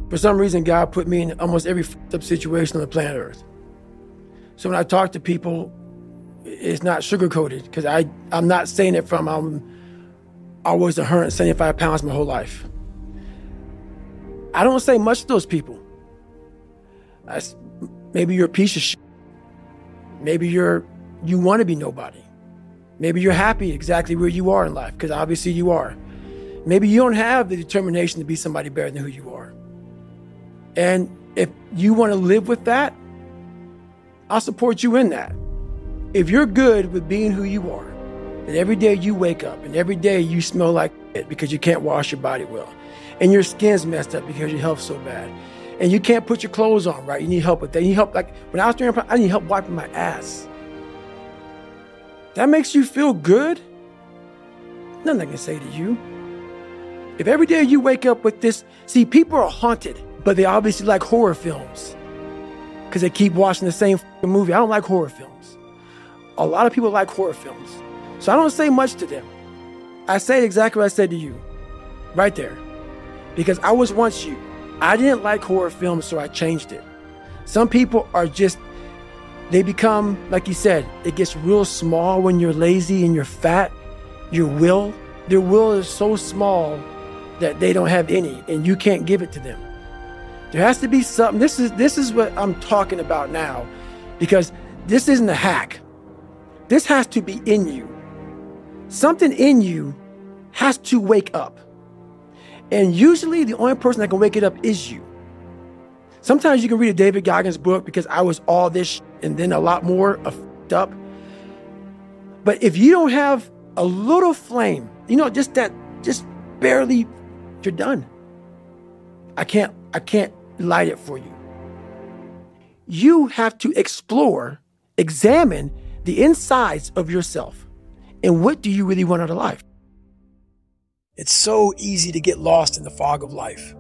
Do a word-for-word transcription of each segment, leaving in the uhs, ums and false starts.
For some reason, God put me in almost every f***ed up situation on the planet Earth. So when I talk to people, it's not sugar-coated, because I, I'm not saying it from, I'm, I was one hundred seventy-five pounds my whole life. I don't say much to those people. I, maybe you're a piece of shit. Maybe you're, you want to be nobody. Maybe you're happy exactly where you are in life, because obviously you are. Maybe you don't have the determination to be somebody better than who you are. And if you want to live with that, I'll support you in that. If you're good with being who you are, that every day you wake up and every day you smell like shit because you can't wash your body well, and your skin's messed up because your health's so bad, and you can't put your clothes on right, you need help with that. You need help, like when I was doing, I need help wiping my ass. That makes you feel good? Nothing I can say to you. If every day you wake up with this, see, people are haunted, but they obviously like horror films because they keep watching the same movie. I don't like horror films. A lot of people like horror films. So I don't say much to them. I say exactly what I said to you, right there. Because I was once you. I didn't like horror films, so I changed it. Some people are just, they become, like you said, it gets real small when you're lazy and you're fat. Your will, their will is so small that they don't have any, and you can't give it to them. There has to be something. This is this is what I'm talking about now, because this isn't a hack. This has to be in you. Something in you has to wake up. And usually the only person that can wake it up is you. Sometimes you can read a David Goggins book, because I was all this shit and then a lot more f***ed up. But if you don't have a little flame, you know, just that, just barely, you're done. I can't, I can't light it for you. You have to explore, examine the insides of yourself. And what do you really want out of life? It's so easy to get lost in the fog of life.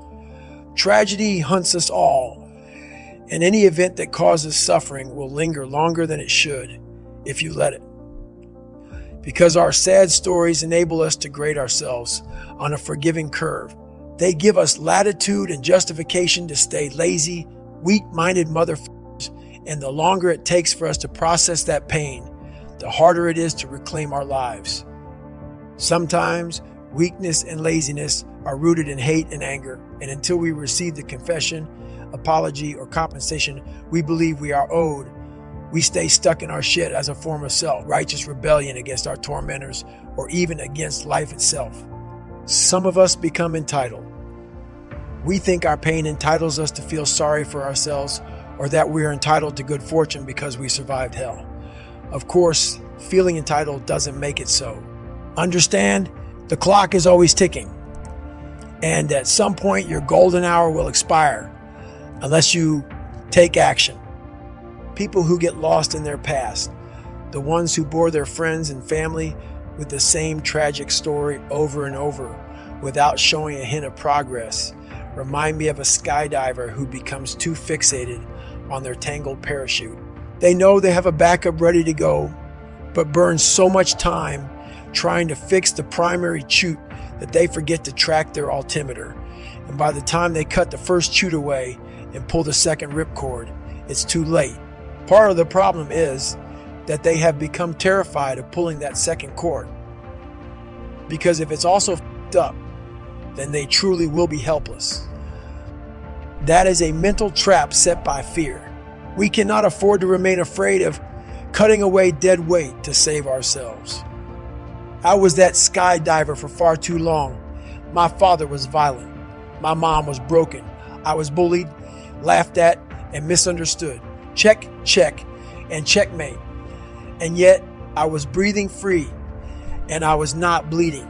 Tragedy hunts us all, and any event that causes suffering will linger longer than it should if you let it. Because our sad stories enable us to grade ourselves on a forgiving curve. They give us latitude and justification to stay lazy, weak-minded motherfuckers, and the longer it takes for us to process that pain, the harder it is to reclaim our lives. Sometimes weakness and laziness are rooted in hate and anger, and until we receive the confession, apology, or compensation we believe we are owed, we stay stuck in our shit as a form of self-righteous rebellion against our tormentors or even against life itself. Some of us become entitled. We think our pain entitles us to feel sorry for ourselves, or that we are entitled to good fortune because we survived hell. Of course, feeling entitled doesn't make it so. Understand, the clock is always ticking, and at some point your golden hour will expire unless you take action. People who get lost in their past, the ones who bore their friends and family with the same tragic story over and over without showing a hint of progress, remind me of a skydiver who becomes too fixated on their tangled parachute. They know they have a backup ready to go, but burn so much time trying to fix the primary chute that they forget to track their altimeter. And by the time they cut the first chute away and pull the second ripcord, it's too late. Part of the problem is that they have become terrified of pulling that second cord. Because if it's also f***ed up, then they truly will be helpless. That is a mental trap set by fear. We cannot afford to remain afraid of cutting away dead weight to save ourselves. I was that skydiver for far too long. My father was violent. My mom was broken. I was bullied, laughed at, and misunderstood. Check, check, and checkmate. And yet, I was breathing free, and I was not bleeding.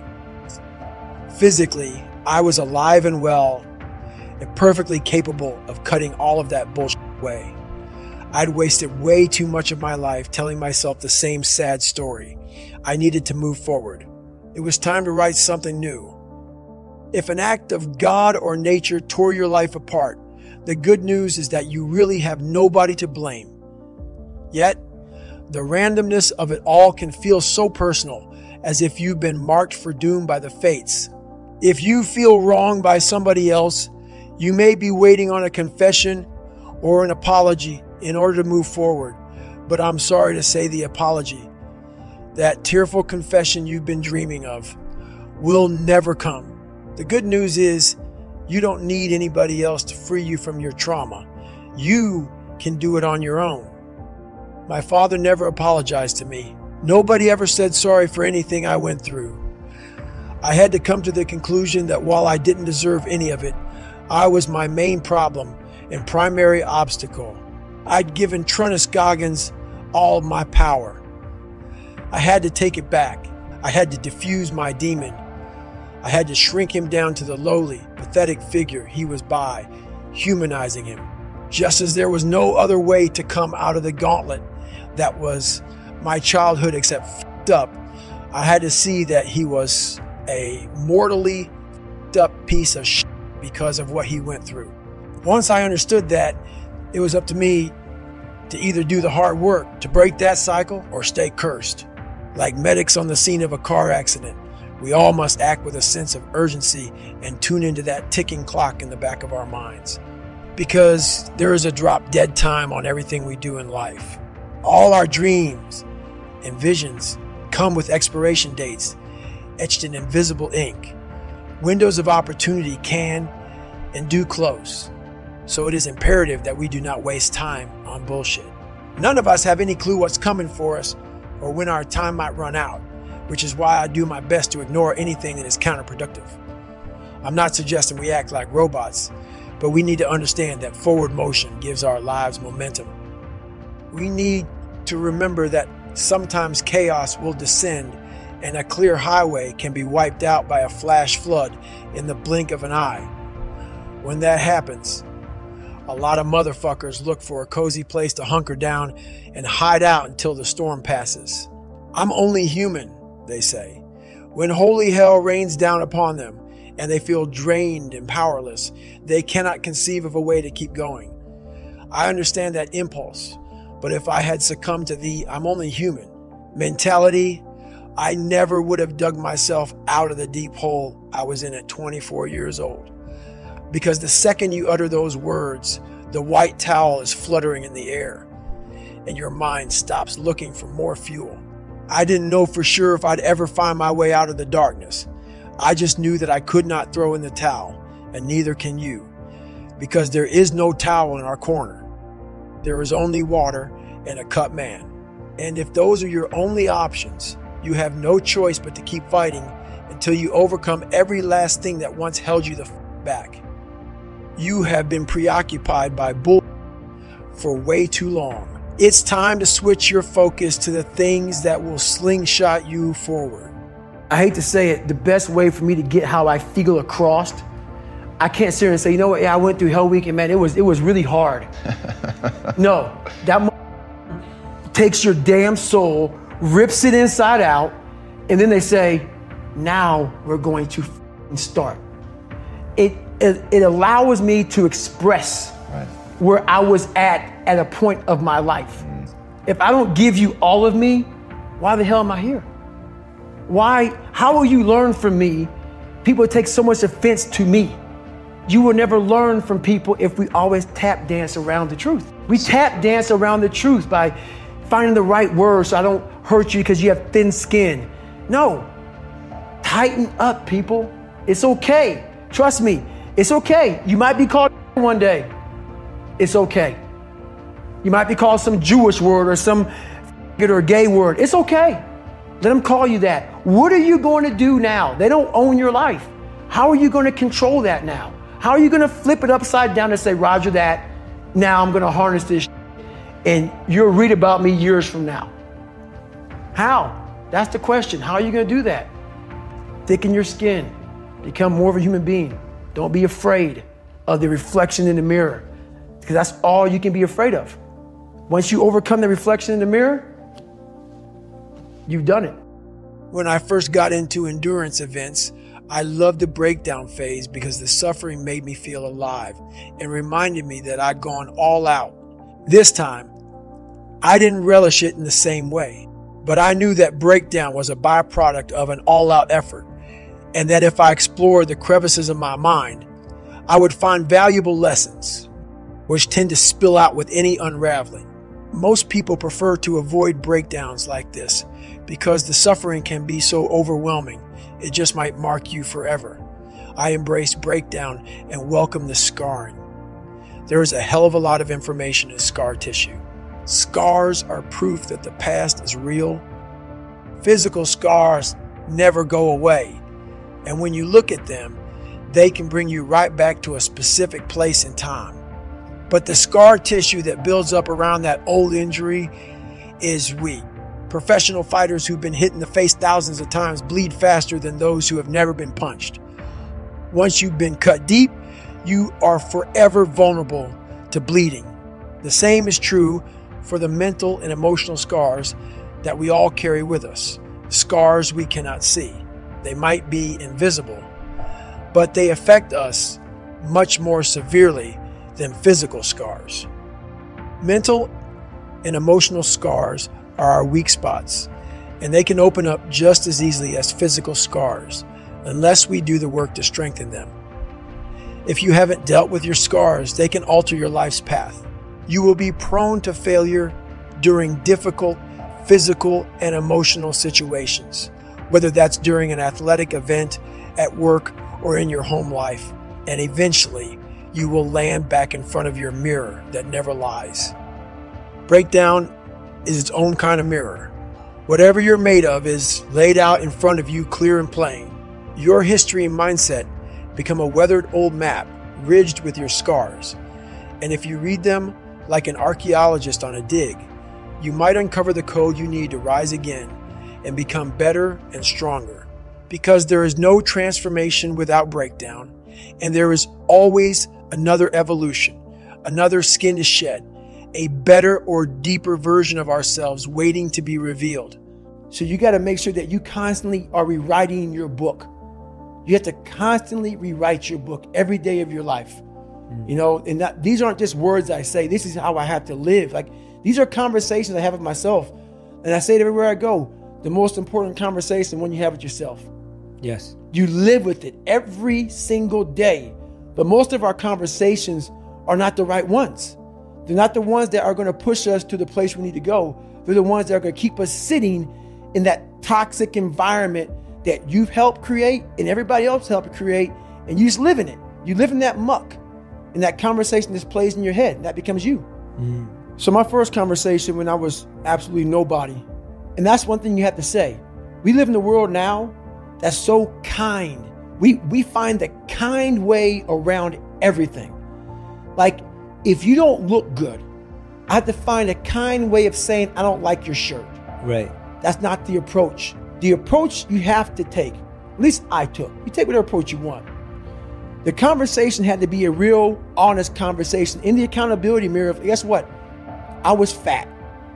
Physically, I was alive and well, and perfectly capable of cutting all of that bullshit away. I'd wasted way too much of my life telling myself the same sad story. I needed to move forward. It was time to write something new. If an act of God or nature tore your life apart, the good news is that you really have nobody to blame. Yet, the randomness of it all can feel so personal, as if you've been marked for doom by the fates. If you feel wronged by somebody else, You may be waiting on a confession or an apology in order to move forward, but I'm sorry to say the apology, that tearful confession you've been dreaming of, will never come. The good news is you don't need anybody else to free you from your trauma. You can do it on your own. My father never apologized to me. Nobody ever said sorry for anything I went through. I had to come to the conclusion that while I didn't deserve any of it, I was my main problem and primary obstacle. I'd given Trunnis Goggins all of my power. I had to take it back. I had to diffuse my demon. I had to shrink him down to the lowly, pathetic figure he was by, humanizing him. Just as there was no other way to come out of the gauntlet that was my childhood except f***ed up, I had to see that he was a mortally f***ed up piece of shit because of what he went through. Once I understood that, it was up to me to either do the hard work to break that cycle or stay cursed. Like medics on the scene of a car accident, we all must act with a sense of urgency and tune into that ticking clock in the back of our minds. Because there is a drop dead time on everything we do in life. All our dreams and visions come with expiration dates etched in invisible ink. Windows of opportunity can and do close. So it is imperative that we do not waste time on bullshit. None of us have any clue what's coming for us or when our time might run out, which is why I do my best to ignore anything that is counterproductive. I'm not suggesting we act like robots, but we need to understand that forward motion gives our lives momentum. We need to remember that sometimes chaos will descend and a clear highway can be wiped out by a flash flood in the blink of an eye. When that happens, a lot of motherfuckers look for a cozy place to hunker down and hide out until the storm passes. I'm only human, they say. When holy hell rains down upon them and they feel drained and powerless, they cannot conceive of a way to keep going. I understand that impulse, but if I had succumbed to the "I'm only human" mentality, I never would have dug myself out of the deep hole I was in at twenty-four years old. Because the second you utter those words, the white towel is fluttering in the air, and your mind stops looking for more fuel. I didn't know for sure if I'd ever find my way out of the darkness. I just knew that I could not throw in the towel, and neither can you, because there is no towel in our corner. There is only water and a cut man. And if those are your only options, you have no choice but to keep fighting until you overcome every last thing that once held you the f*** back. You have been preoccupied by bull for way too long. It's time to switch your focus to the things that will slingshot you forward. I hate to say it, the best way for me to get how I feel across, I can't sit here and say, you know what, yeah, I went through Hell Week and man, it was it was really hard. No, that m- takes your damn soul, rips it inside out, and then they say, now we're going to f- start. It, it it allows me to express right. where I was at at a point of my life. Mm. If I don't give you all of me, why the hell am I here? Why, how will you learn from me? People take so much offense to me. You will never learn from people if we always tap dance around the truth. We tap dance around the truth by finding the right words so I don't hurt you because you have thin skin. No, tighten up, people. It's okay. Trust me, it's okay. You might be called one day. It's okay. You might be called some Jewish word or some or gay word. It's okay. Let them call you that. What are you going to do now? They don't own your life. How are you going to control that now? How are you going to flip it upside down and say, Roger that, now I'm going to harness this and you'll read about me years from now? How? That's the question. How are you going to do that? Thicken your skin. Become more of a human being. Don't be afraid of the reflection in the mirror, because that's all you can be afraid of. Once you overcome the reflection in the mirror, you've done it. When I first got into endurance events, I loved the breakdown phase because the suffering made me feel alive and reminded me that I'd gone all out. This time, I didn't relish it in the same way, but I knew that breakdown was a byproduct of an all-out effort, and that if I explored the crevices of my mind, I would find valuable lessons, which tend to spill out with any unraveling. Most people prefer to avoid breakdowns like this because the suffering can be so overwhelming, it just might mark you forever. I embrace breakdown and welcome the scarring. There is a hell of a lot of information in scar tissue. Scars are proof that the past is real. Physical scars never go away, and when you look at them, they can bring you right back to a specific place in time. But the scar tissue that builds up around that old injury is weak. Professional fighters who've been hit in the face thousands of times bleed faster than those who have never been punched. Once you've been cut deep, you are forever vulnerable to bleeding. The same is true for the mental and emotional scars that we all carry with us. Scars we cannot see. They might be invisible, but they affect us much more severely than physical scars. Mental and emotional scars are our weak spots, and they can open up just as easily as physical scars unless we do the work to strengthen them. If you haven't dealt with your scars, they can alter your life's path. You will be prone to failure during difficult physical and emotional situations, whether that's during an athletic event, at work, or in your home life. And eventually, you will land back in front of your mirror that never lies. Breakdown is its own kind of mirror. Whatever you're made of is laid out in front of you clear and plain. Your history and mindset become a weathered old map ridged with your scars. And if you read them like an archaeologist on a dig, you might uncover the code you need to rise again and become better and stronger. Because there is no transformation without breakdown, and there is always another evolution, another skin to shed, a better or deeper version of ourselves waiting to be revealed. So you got to make sure that you constantly are rewriting your book. You have to constantly rewrite your book every day of your life. Mm. You know, and that, these aren't just words I say. This is how I have to live. Like, these are conversations I have with myself. And I say it everywhere I go. The most important conversation when you have with yourself. Yes. You live with it every single day. But most of our conversations are not the right ones. They're not the ones that are going to push us to the place we need to go. They're the ones that are going to keep us sitting in that toxic environment that you've helped create and everybody else helped create, and you just live in it. You live in that muck, and that conversation just plays in your head, and that becomes you. Mm. So my first conversation when I was absolutely nobody, and that's one thing you have to say. We live in a world now that's so kind. We we find the kind way around everything. Like, if you don't look good, I have to find a kind way of saying, I don't like your shirt. Right. That's not the approach. The approach you have to take, at least I took. You take whatever approach you want. The conversation had to be a real, honest conversation. In the accountability mirror, guess what? I was fat.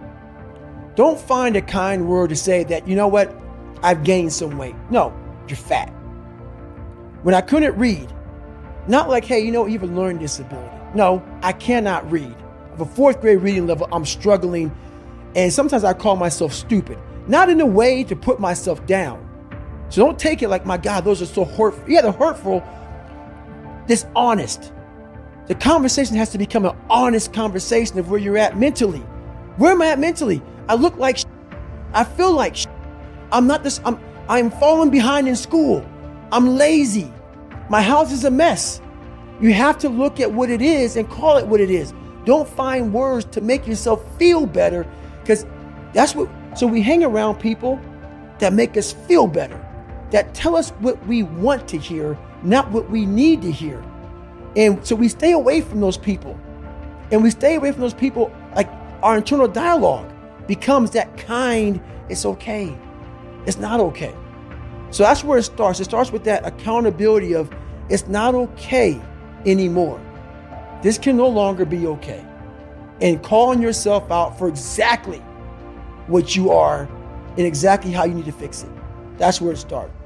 Don't find a kind word to say that, you know what? I've gained some weight. No, you're fat. When I couldn't read, not like, hey, you know, you have a learning disability. No, I cannot read. I have a fourth grade reading level. I'm struggling. And sometimes I call myself stupid. Not in a way to put myself down. So don't take it like, my God, those are so hurtful. Yeah, they're hurtful. This honest. The conversation has to become an honest conversation of where you're at mentally. Where am I at mentally? I look like shit. I feel like shit. I'm not this. I'm I'm falling behind in school. I'm lazy. My house is a mess. You have to look at what it is and call it what it is. Don't find words to make yourself feel better, because that's what. So we hang around people that make us feel better, that tell us what we want to hear, not what we need to hear. And so we stay away from those people. And we stay away from those people, like our internal dialogue becomes that kind, it's okay. It's not okay. So that's where it starts. It starts with that accountability of, it's not okay anymore. This can no longer be okay. And calling yourself out for exactly what you are and exactly how you need to fix it. That's where it starts.